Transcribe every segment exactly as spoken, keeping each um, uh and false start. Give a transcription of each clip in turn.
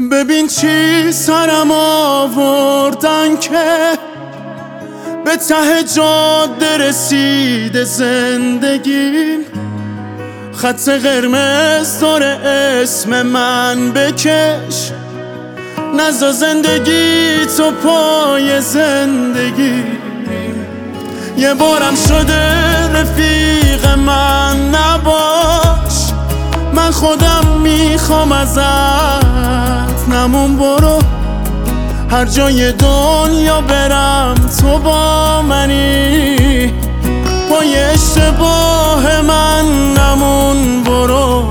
ببین چی سرم آوردن که به ته جاده رسیده زندگیم. خط قرمز داره اسم من بکش، نزا زندگی تو پای زندگی. یه بارم شده رفیق من نباش، من خودم میخوام ازت نمون. برو هر جای دنیا برم تو با منی، پای اشتباه من نمون. برو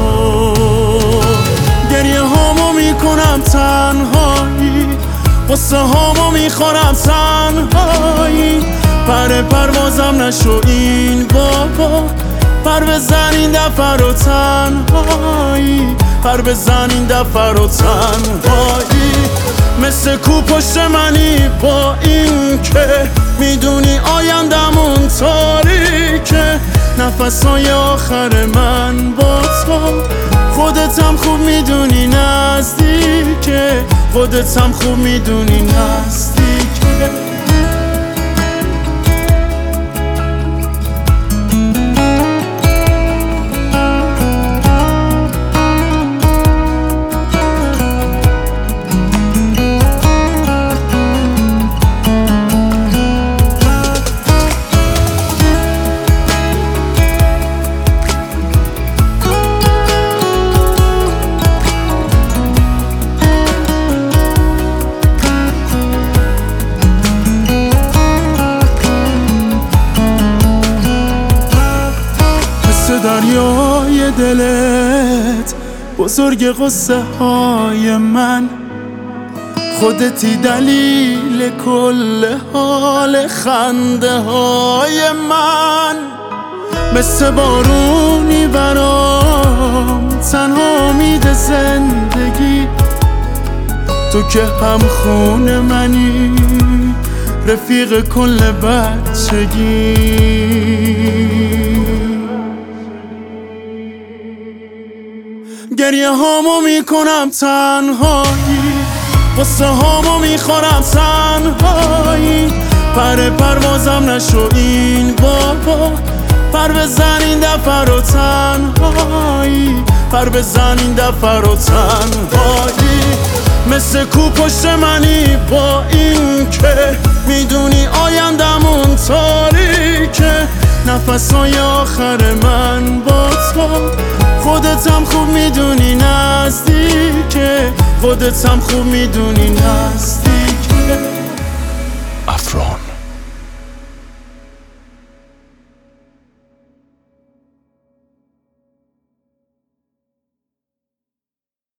گریه هامو میکنم تنهایی، قصه هامو میخورم تنهایی. پر پروازم نشو این بابا، پر بزن این دفعه رو تنهایی، پر بزن این دفعه رو تنهایی. مثل کو پشت منی با این که میدونی آیندمون تاریکه. نفسای آخر من با تو، خودتم خوب میدونی نزدیکه، خودتم خوب میدونی نزدیکه. دریای دلت بزرگ قصه های من، خودتی دلیل کل حال خنده های من. مثل بارونی برام تنها امید زندگی، تو که هم خون منی رفیق کل بچگی. گریه هامو میکنم تنهایی، قصه هامو میخورم تنهایی. پر پروازم نشو این بابا، پر بزن این دفعه رو تنهایی، پر بزن این دفعه رو تنهایی. مثل کو پشت منی با این که میدونی آیندمون تاریکه. نفسای آخر من با تو، خودتم خوب میدونی نزدیکه، خودتم خوب میدونی نزدیکه.